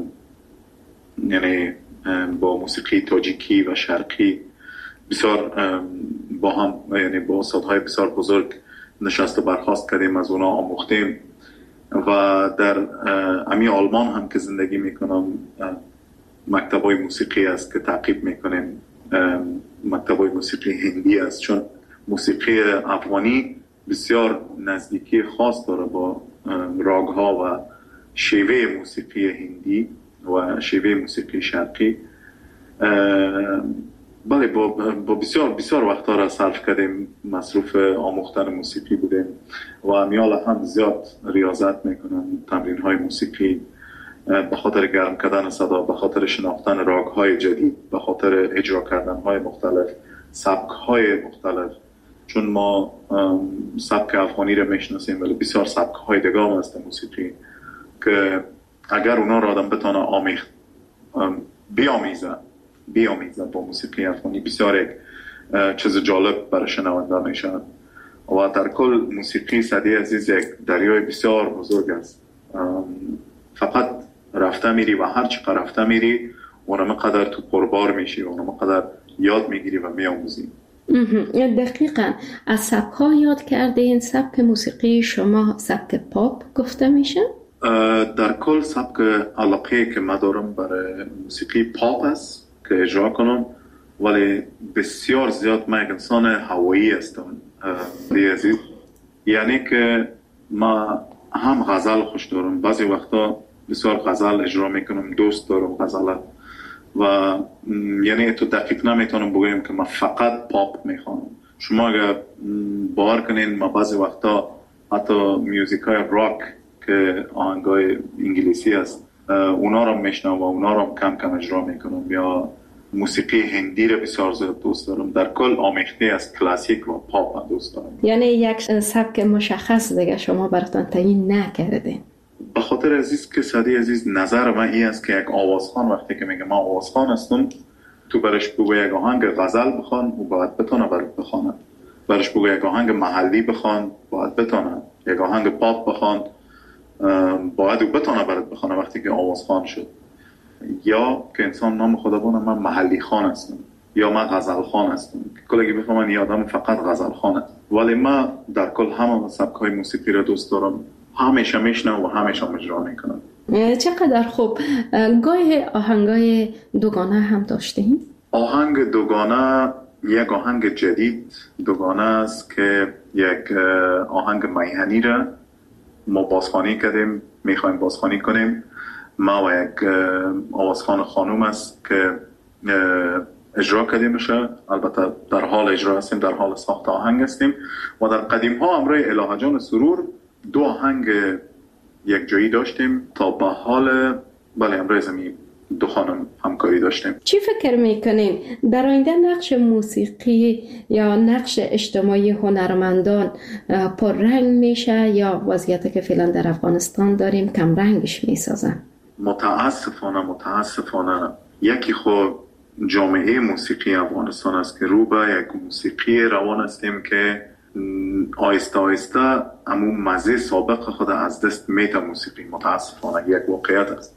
یعنی با موسیقی تاجیکی و شرقی بسیار با هم، یعنی با استادهای بسیار بزرگ نشست و برخاست کردیم، از اونا آموختیم و در امی آلمان هم که زندگی میکنم مکتبای موسیقی است که تعقیب میکنیم، مکتبای موسیقی هندی است، چون موسیقی افغانی بسیار نزدیکی خاص داره با راگها و شیوه موسیقی هندی و شیوه موسیقی شرقی. بله با بسیار وقتا را صرف کردیم، مصروف آموختن موسیقی بودیم و امیال هم زیاد ریاضت میکنن، تمرین های موسیقی به خاطر گرم کردن صدا، به خاطر شناختن راگ های جدید، به خاطر اجرا کردن های مختلف، سبک های مختلف، چون ما سبک افغانی را میشناسیم ولی بسیار سبک های دیگه هم هست موسیقی که اگر اونا را آدم بتانه بیامیزه با موسیقی افغانی، بسیار یک چیز جالب برای شنونده میشه. و در کل موسیقی سعدی عزیز یک دریای بسیار بزرگ است، فقط رفته میری و هر چقدر رفته میری اونم قدر تو پربار میشی و اونم قدر یاد میگیری و میاموزی. دقیقاً. از سبک ها یاد کردین. سبک موسیقی شما سبک پاپ گفته میشه؟ در کل سبک علاقه که من دارم برای موسیقی پاپ است که اجرا کنم، ولی بسیار زیاد من یک انسان هوایی هستم عزیز، یعنی که ما هم غزل خوش دارم، بعضی وقتا بسیار غزل اجرا میکنم، دوست دارم غزل و یعنی تو دقیق نمیتونم بگم که من فقط پاپ میخوانم. شما اگر باور کنین ما بعضی وقتا حتی میوزیک های راک که آهنگای انگلیسی است اونا رو میشنم و اونا رو کم کم اجرا میکنم، یا موسیقی هندی رو بسیار زیاد دوست دارم. در کل آمیخته از کلاسیک و پاپ دوست دارم. یعنی یک سبک مشخص دیگه شما براتون تعیین نکردین؟ به خاطر عزیز که سعدی عزیز، نظر من این است که یک آوازخوان وقتی که میگه من آوازخوان هستم، تو برش بگو یک آهنگ غزل بخوان و باید بتونه برات بخونه، برش بگو یک آهنگ محلی بخوان باید بتونه، یک آهنگ پاپ بخوان باید بتونه برات بخونه وقتی که آوازخوان شد. یا که انسان نام خدا بونه من محلی خان هستم یا من غزل خان هستم، کلگی بفهمن یه آدم فقط غزل خان هست. ولی من در کل همه سبک‌های موسیقی رو دوست دارم، همیشه میشنم و همیشه اجرا میکنم. چقدر خوب. گاهی آهنگای دوگانه هم داشتین؟ آهنگ دوگانه یک آهنگ جدید دوگانه است که یک آهنگ میهنی را ما بازخوانی کردیم، میخوایم بازخوانی کنیم. ما و یک آوازخوان خانوم است که اجرا کردیم میشه، البته در حال اجرا هستیم، در حال ساخت آهنگ هستیم. و در قدیم ها امروی الهه جان سرور دو آهنگ یک جایی داشتیم تا به حال بله امروی زمین دو خانم همکاری داشتیم. چی فکر میکنین در آینده نقش موسیقی یا نقش اجتماعی هنرمندان پررنگ میشه یا وضعیتی که فعلا در افغانستان داریم کم رنگش میسازن؟ متاسفانه یکی خود جامعه موسیقی افغانستان است که رو به یک موسیقی روان هستیم که آیسته آیسته همون مزه سابق خود از دست میته. موسیقی متاسفانه یک واقعیت است.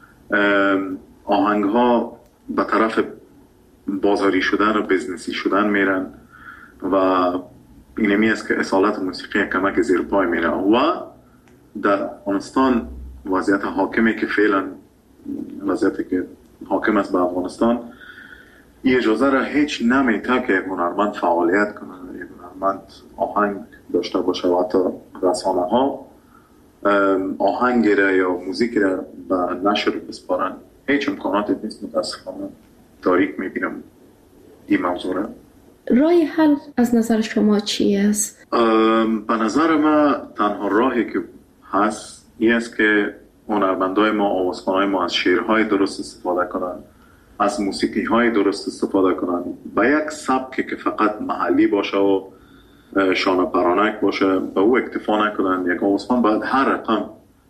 آهنگ ها به طرف بازاری شدن و بزنسی شدن میرن و اینمی است که اصالت موسیقی کمک زیر پای میره. و در افغانستان وضعیت حاکمی که فعلا وضعیتی که حاکم است به افغانستان این اجازه را هیچ نمیده که یک هنرمند فعالیت کنه، یک هنرمند آهنگ داشته باشه و حتی رسانه ها آهنگ را یا موزیک را به نشر بسپارن. هیچ امکاناتی نیست. متاسفانه تاریک میبینم این موضوع را. راه حل از نظر شما چی است؟ به نظر ما تنها راهی که هست این است که هنرمندای ما، آوازخوانای ما از شعرهای درست استفاده کنن، از موسیقی‌های درست استفاده کنن، با یک سبکی که فقط محلی باشه و شانه پرانک باشه به او اکتفا نکنن. یک آوازخوان باید هر رقم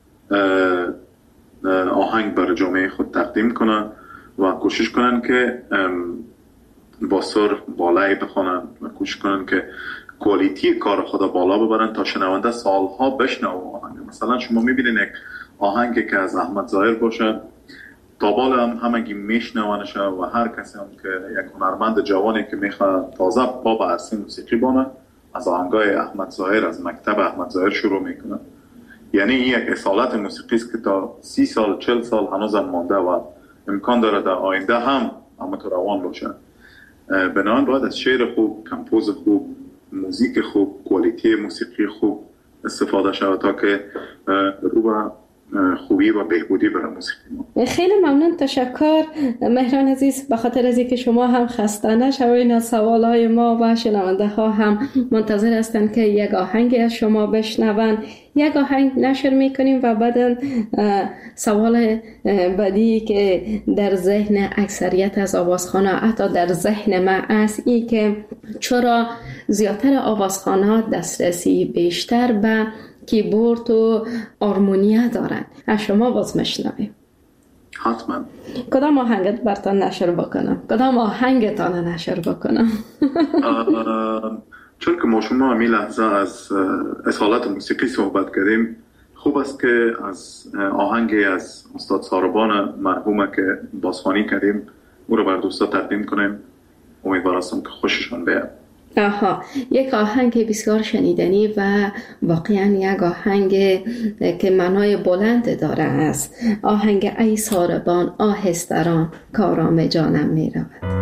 آهنگ برای جامعه خود تقدیم کنن و کوشش کنن که با سر بالایی بخونن و کوشش کنن که کوالیتی کار خدا بالا ببرن تا شنونده سالها بشنوه آهنگ. مثلا شما میبینین یک آهنگی که از احمد ظاهر باشه تا بالا هم همگی میشنوانشه و هر کسی هم که یک هنرمند جوانی که میخواد تازه پا به عرصه موسیقی بانه از آهنگای احمد ظاهر، از مکتب احمد ظاهر شروع میکنه. یعنی این یک اصالت موسیقی است که تا 30 سال 40 سال هنوز هم مانده و امکان داره در آینده هم همونطور روان باشه. بنابراین باید از شعر خوب، کمپوز خوب، موزیک خوب، کوالیتی موسیقی خوب استفاده شود تا که رو به خوبی و بهبودی برای موسیقی ما. خیلی ممنون، تشکر مهران عزیز، به خاطر از اینکه شما هم خسته نشوید. از سوالای ما و شنونده ها هم منتظر هستند که یک آهنگ از شما بشنون. یک آهنگ نشر میکنیم و بعد سوال بعدی که در ذهن اکثریت از آوازخوان‌ها، حتی در ذهن من است، این که چرا زیادتر آوازخوان‌ها دسترسی بیشتر به کیبورد و آرمونیا دارن. از شما باز میشنویم. حتما. کدام آهنگت براتون نشر بکنم؟ کدام آهنگتان نشر بکنم؟ چون که ما شما همین لحظه از اصالت موسیقی صحبت کردیم، خوب است که از آهنگی از استاد ساربان مرحومه که بازخوانی کردیم او رو بر دوستا تقدیم کنیم. امیدوار هستم که خوششان بیاد. یک آهنگ بسیار شنیدنی و واقعا یک آهنگ که معنای بلند داره است. آهنگ ای ساربان آهستران کارام جانم می رود.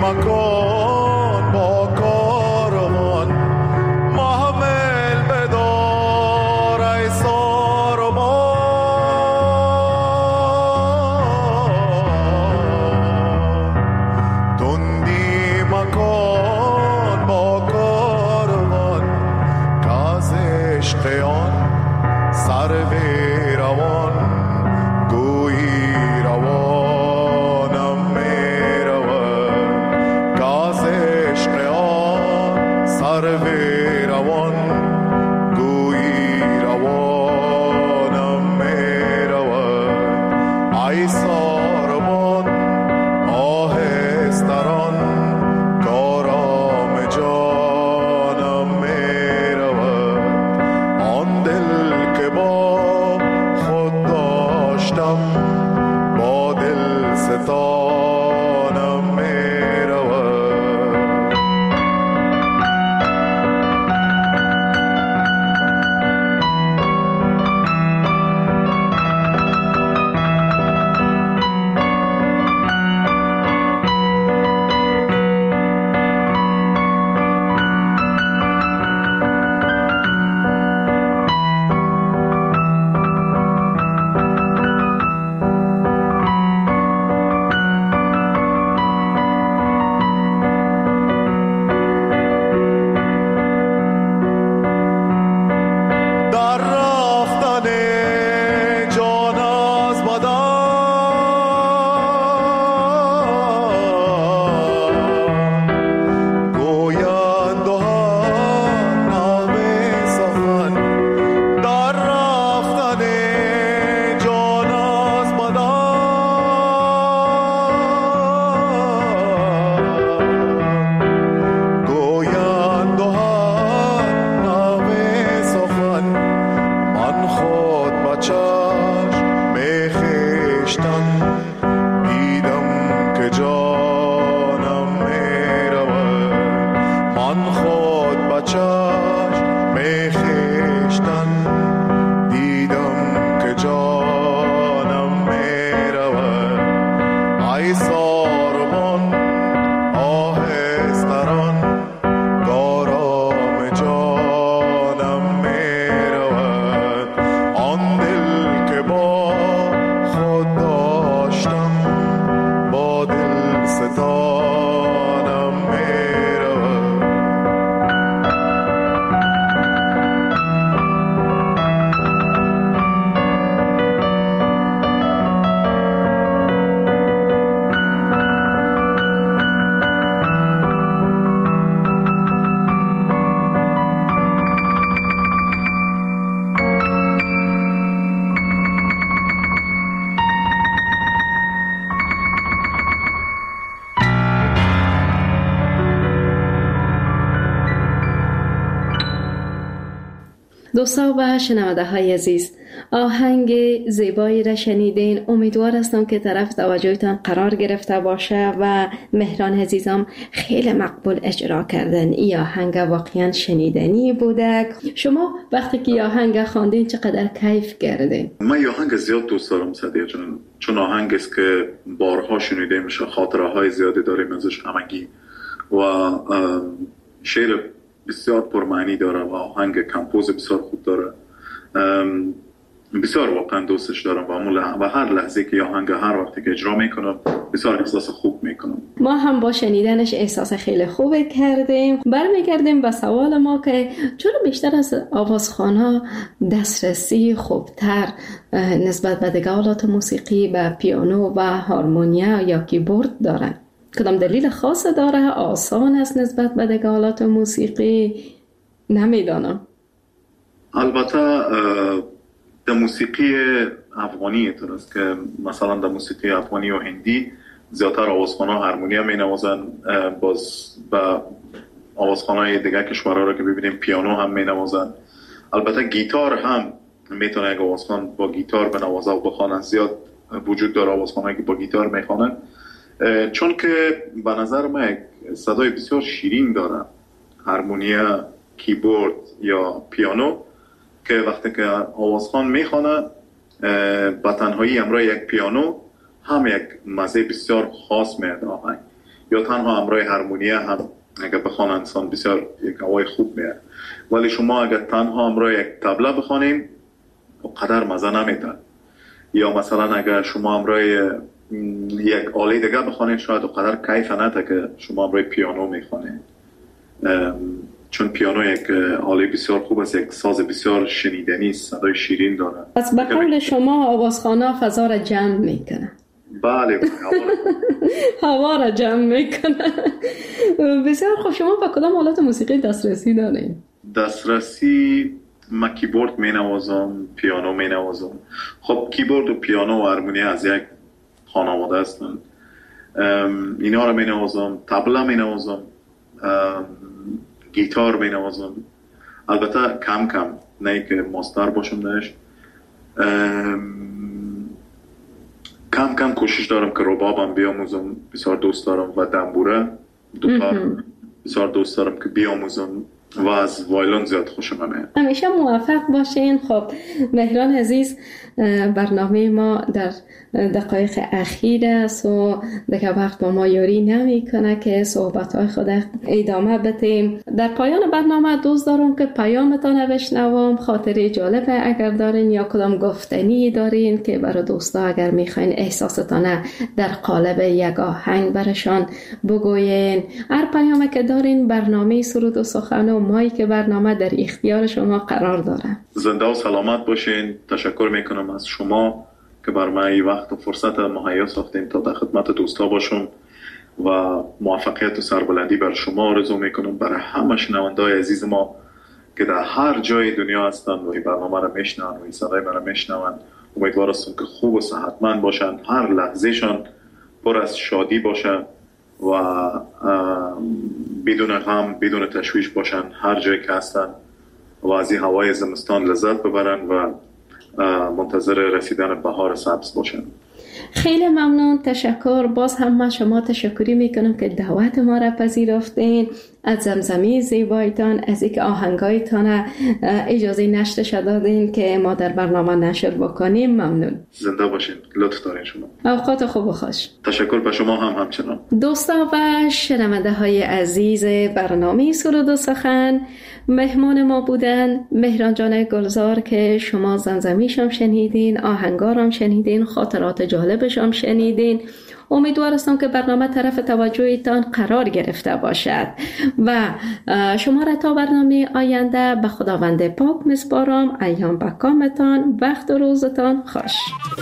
مکن با کاروان محمل بدار ای ساربان تندی مکن با کاروان که از عشق آن سر روان گویی روانم می رود که از عشق آن سر روان گویی روانم می رود ای ساربان آهستران کارام جانم می رود آن دل که با خود داشتم با دل ستانم می رود در رفتن جان از بدن گویند و هر نغمه سخن در رفتن جان از بدن گویند و هر نغمه سخن من خود با چشم خویشتن دیدم که جانم می رود من خود با چشم خویشتن دیدم که جانم می رود ای ساربان آهستران کارام جانم می رود آن دل که با خود داشتم با دل ستانم می رود دوستان و شنونده های عزیز، آهنگ زیبایی را شنیدین. امیدوار هستم که طرف توجهتان قرار گرفته باشه و مهران عزیزم خیلی مقبول اجرا کردن. این آهنگ واقعا شنیدنی بوده. شما وقتی که آهنگ خواندین چقدر کیف کردین؟ من آهنگ زیاد دوست دارم صدیق جان، چون آهنگ است که بارها شنیده میشه، خاطره های زیادی داریم ازش همگی و شعر بسیار پرمعنی داره و آهنگ کمپوز بسیار خوب داره. بسیار واقعا دوستش دارم و هر لحظه که آهنگ هر وقتی که اجرا میکنم بسیار احساس خوب میکنم. ما هم با شنیدنش احساس خیلی خوب کردیم. برمیگردیم به سوال ما که چرا بیشتر از آوازخوان‌ها دسترسی خوبتر نسبت به دیگه آلات موسیقی به پیانو و هارمونیا یا کیبورد دارن؟ کدام دلیل خاص داره؟ آسان است نسبت به دیگه آلات موسیقی؟ نمیدانم. البته در موسیقی افغانی اینطور است که مثلا در موسیقی افغانی و هندی زیادتر آوازخوان‌ها هارمونیا می‌نوازن، باز با آوازخوان‌های دیگه کشورها رو که ببینیم پیانو هم می‌نوازن. البته گیتار هم میتونه یک آوازخوان با گیتار بنوازه و بخوانه. زیاد وجود داره آوازخوان‌هایی که با گیتار میخوانن، چون که به نظر من صدای بسیار شیرین داره هارمونیا، کیبورد یا پیانو، که وقتی که آوازخوان میخوانه با تنهایی همراه یک پیانو هم یک مزه بسیار خاص میده آهنگ. یا تنها همراه هارمونیه هم اگر بخوان انسان بسیار یک هوای خوب میاد. ولی شما اگر تنها همراه یک طبله بخوانین قدر مزه نمیده. یا مثلا اگر شما همراه یک آله دیگه بخوانین شاید قدر کیف نده که شما همراه پیانو میخوانین، چون پیانو یک آله بسیار خوب است، یک ساز بسیار شنیدنی است، صدای شیرین داره. پس به قول شما آوازخوان‌ها فضا را جمع میکنه. بله هوا را جمع میکنه. بسیار خوب. شما با کدام آلات موسیقی دسترسی دارین؟ دسترسی من کیبورد می نوازم، پیانو می نوازم. خب کیبورد و پیانو و هارمونی از یک خانواده هستند. اینا رو می نوازم، طبله می نوازم، گیتار می نوازم. البته کم کم، نه که ماستر باشم درش. کم کم کوشش دارم که ربابم بیاموزم، بسیار دوست دارم، و دنبوره دوتا بسیار دوست دارم که بیاموزم، و از وایلون زیاد خوشم میاد. همیشه موفق باشین. خب مهران عزیز، برنامه ما در دقایق اخیر است و دیگه وقت با ما یاری نمیکنه که صحبت‌های خود ادامه بدیم. در پایان برنامه دوست دارم که پیامتان بشنوم، خاطره جالب اگر دارین یا کدام گفتنی دارین که برای دوستا اگر میخواین احساستان در قالب یک آهنگ برشان بگوین. هر پیامی که دارین برنامه سرود و سخن و مایی که برنامه در اختیار شما قرار داره. زنده و سلامت باشین. تشکر میکنم از شما که بر من این وقت و فرصت مهیا ساختین تا در خدمت دوستا باشم، و موفقیت و سربلندی بر شما آرزو میکنم، برای همه شنونده‌های عزیز ما که در هر جای دنیا هستن و این برنامه را میشنون و این صدای من را میشنون. امیدوار هستم که خوب و صحتمند باشن، هر لحظهشان پر از شادی باشه و بدون غم، بدون تشویش باشن هر جایی که هستن، و از این هوای زمستان لذت ببرن و منتظر رسیدن بهار سبز باشن. خیلی ممنون، تشکر. باز هم من شما تشکری میکنم که دعوت ما را پذیرفتین، از زمزمه زیبایتان، از اینکه آهنگایتان اجازه نشرش دادین که ما در برنامه نشر بکنیم. ممنون. زنده باشین. لطف دارین شما. اوقات خوب و خوش. تشکر به شما همچنان. دوستا و شنونده های عزیز برنامه سرود و سخن، مهمان ما بودن مهران جان گلزار که شما زمزمیشم شنیدین، آهنگارم شنیدین، خاطرات جالبشم شنیدین. امیدوارم که برنامه طرف توجهتان قرار گرفته باشد و شما را تا برنامه آینده به خداوند پاک میسپارم. ایام به کامتان، وقت و روزتان خوش.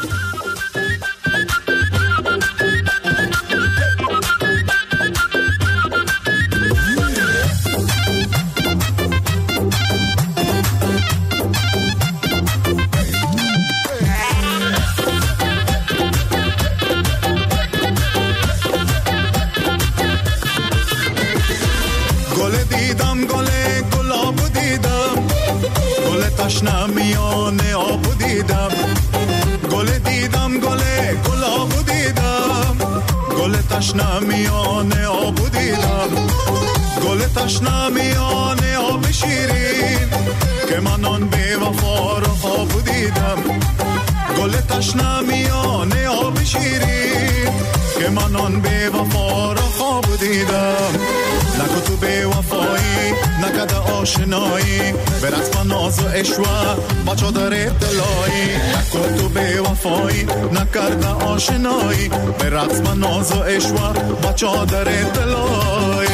تشنمیان آب دیدم، گل دیدم، گلاب دیدم، گل تشنمیان آب دیدم، گل تشنمیان آب شیرین که من آن بی وفا را خواب دیدم، گل تشنمیان آب شیرین که من آن بی وفا را خواب دیدم. نکو تو بی وفایی، نکده آشنایی، به رسم ناز و عشوه با چادر دلایی. نکو تو بی وفایی، نکرده آشنایی، به رسم ناز و عشوه با چادر دلایی.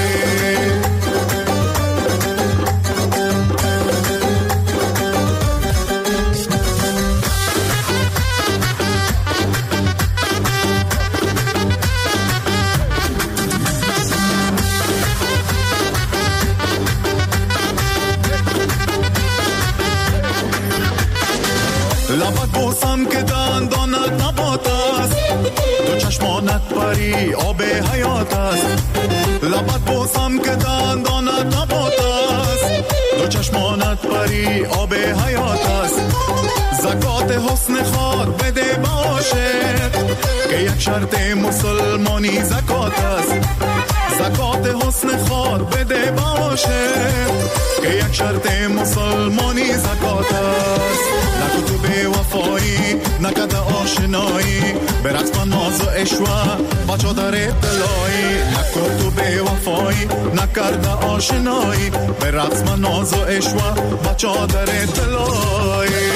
لبت بوسم که دندانت نبات است، دو چشمانت پری آب حیات است. لبت بوسم که دندانت نبات است، دو چشمانت پری آب حیات است. زکات حسن خود بده باشد که یک شرط مسلمانی زکات است. زکات حسن خود بده باشد که یک شرط مسلمانی زکات است. نکو تو بی وفایی، نکد آشنایی به رسم ناز و اشوه بچا در دلایی نکن تو به وفایی نکرد آشنایی به رسم ناز و اشوه بچا در دلایی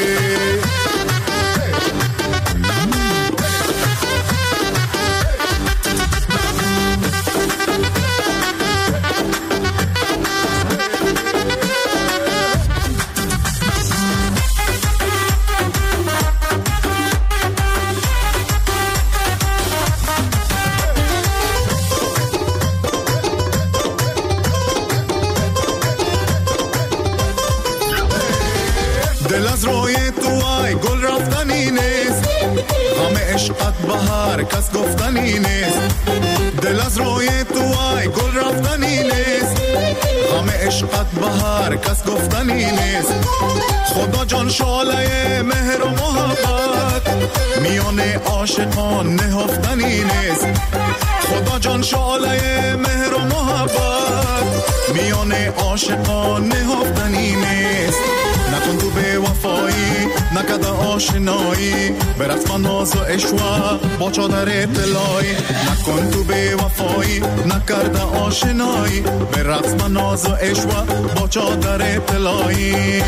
دل از روی تو ای گل رفتنی نیست همه عشقت بهار کس گفتنی نیست دل از روی تو ای گل رفتنی نیست همه عشقت بهار کس گفتنی نیست خدا جان شعله مهر و محبت میان عاشقان نهفتنی نیست خدا جان شعله مهر و محبت میان عاشقان نهفتنی نیست نکن تو به وفایی نکد آشنایی به رسم ناز و اشوه با چادر طلایی نکن تو به وفایی نکرد آشنایی به رسم ناز و اشوه با چادر طلایی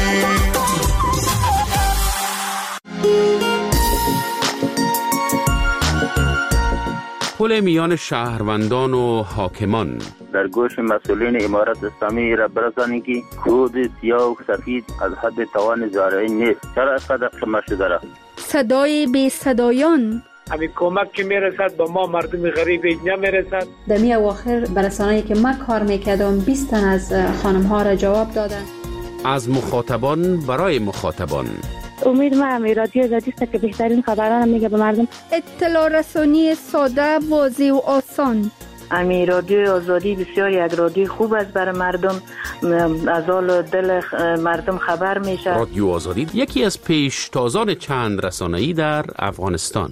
پل میان شهروندان و حاکمان در گوش مسئولین امارت اسلامی را برسانی که خود سیاه و سفید از حد توان زارعی نیست. چرا اینقدر قیمت شده را؟ صدای بی صدایان همین کمک که میرسد با ما مردم غریب اینجا میرسد. در می اواخر برسانه‌ای که من کار میکردم 20 تن از خانم ها را جواب دادن. از مخاطبان برای مخاطبان. امید من رادیو آزادی است که بهترین خبران میگه به مردم. اطلاع رسانی ساده، واضح و آسان. امی رادیو آزادی بسیار یک رادیو خوب است برای مردم، از حال دل مردم خبر میشه. رادیو آزادی یکی از پیشتازان چند رسانه‌ای در افغانستان.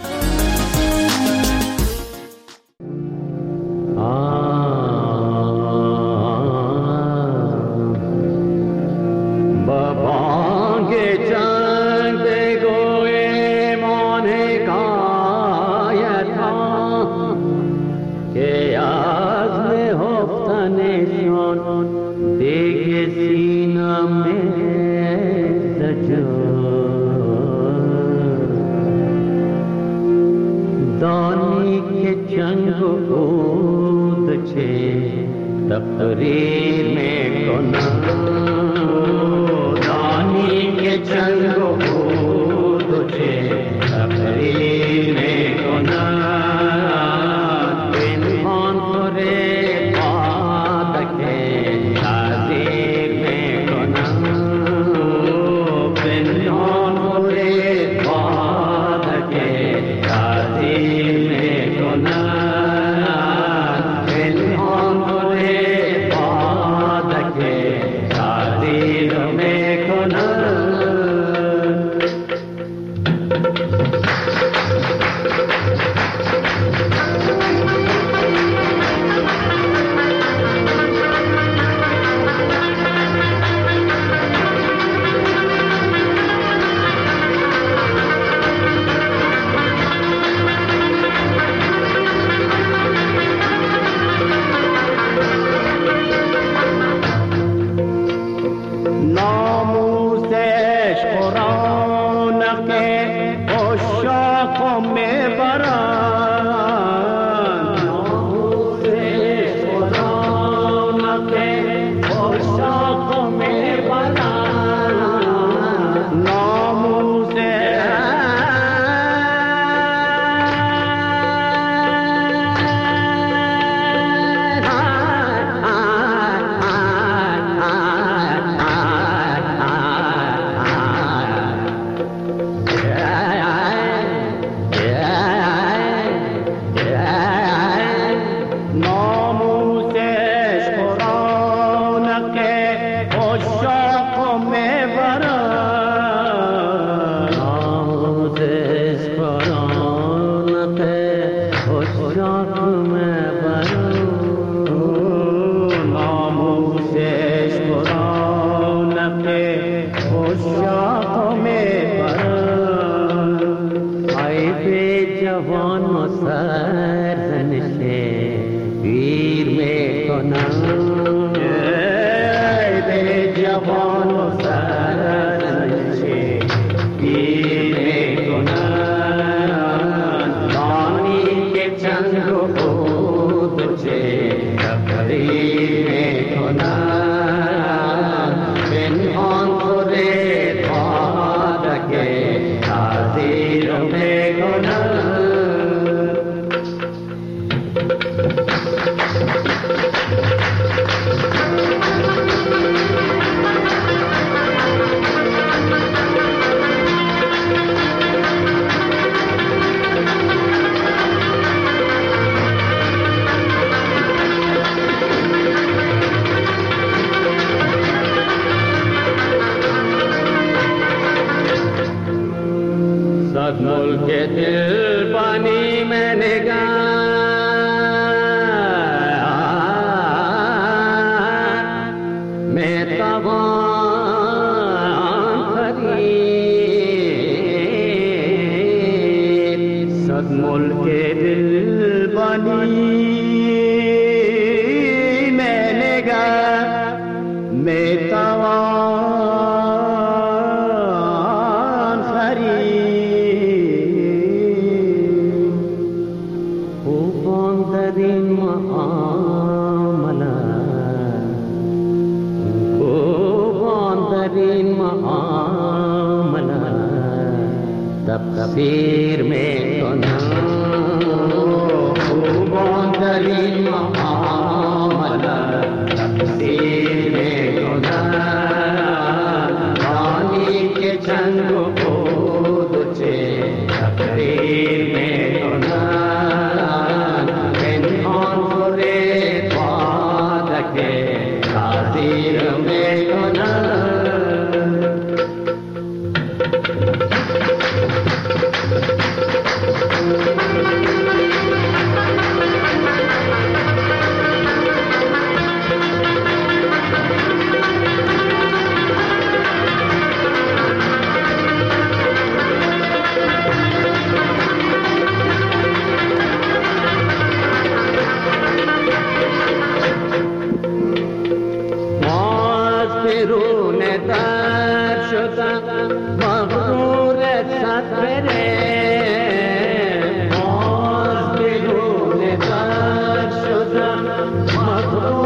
तकरीर में कोना दानी के चंग तुझे तकरीर में कोना इंसान तोरे बात के ताज़ीर में कोना इंसान तोरे बात के ताज़ीर में कोना کنم به جوان و سرنوشت گیر میکنم دانی که چنگ و خود و چه تفریح میکنم پنهان خورد خواهد که تعذیر میکنم صد ملک دل بانی میں نگاه میں توان خرید صد ملک دل بانی میں نگاه میں توان خرید خوبان در این معاملت تفسیر میکنم خوبان در این معاملت تفسیر میکنم دانی که چنگ و خود و چه تفسیر میکنم پنهان خورد خواهد که تعذیر میکنم برون در شدم مغرور سفره باز برون در شدم مغرور